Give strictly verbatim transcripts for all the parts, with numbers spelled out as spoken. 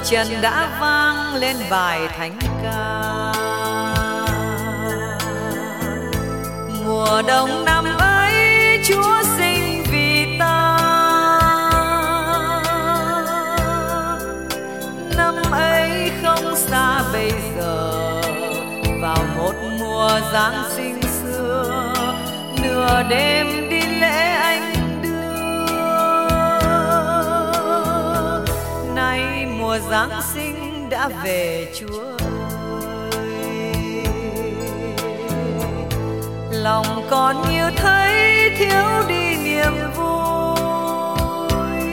trần đã vang lên bài thánh ca. Mùa đông năm ấy Chúa sinh vì ta, năm ấy không xa bây giờ, vào một mùa Giáng sinh xưa, nửa đêm đi lễ anh đưa. Nay mùa Giáng sinh đã về Chúa ơi, lòng còn như thấy thiếu đi niềm vui.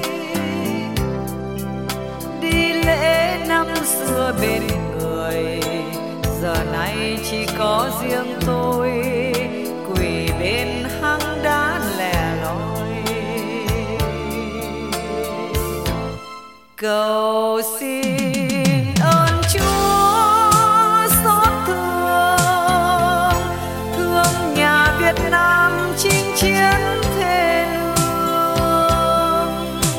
Đi lễ năm xưa bên người, giờ này chỉ có riêng tôi quỳ bên hang đá lẻ loi, cầu xin ơn Chúa xót thương, thương nhà Việt Nam chinh chiến thê lương.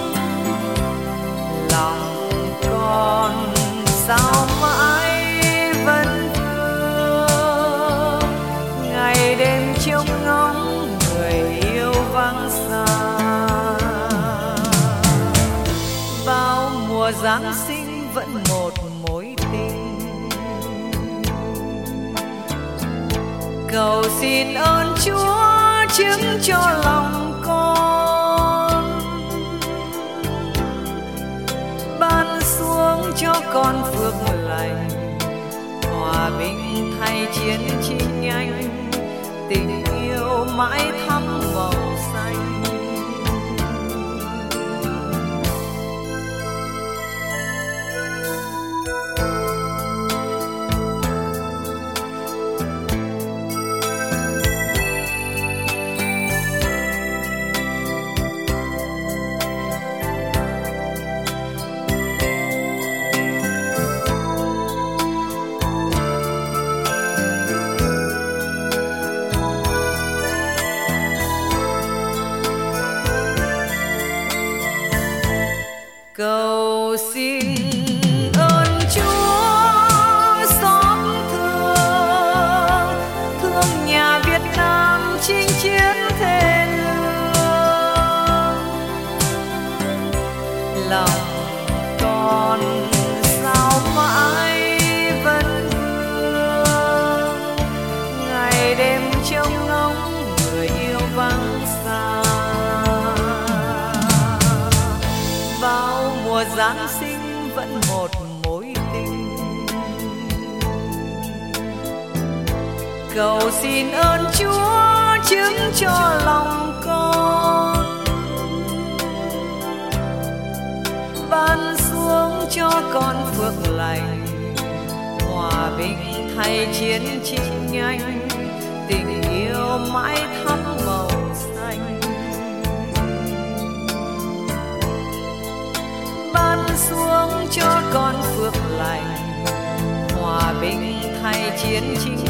Lòng con sao mãi vẫn vương, ngày đêm trông ngóng người yêu vắng xa. Bao mùa Giáng sinh vẫn một mối tình, cầu xin ơn Chúa chứng cho lòng con, ban xuống cho con phước lành, hòa bình thay chiến tranh nhanh, tình yêu mãi thắm màu xanh. Cầu xin ơn Chúa xót thương, thương nhà Việt Nam chinh chiến thê lương. Lòng con sao mãi vẫn vương, ngày đêm trông ngóng người yêu vắng xa. Bao mùa Giáng sinh vẫn một mối tình, cầu xin ơn Chúa chứng cho lòng con, ban xuống cho con phước lành, hòa bình thay chiến tranh nhanh, tình yêu mãi thắm màu xanh. Ban xuống cho con phước lành, hòa bình thay chiến tranh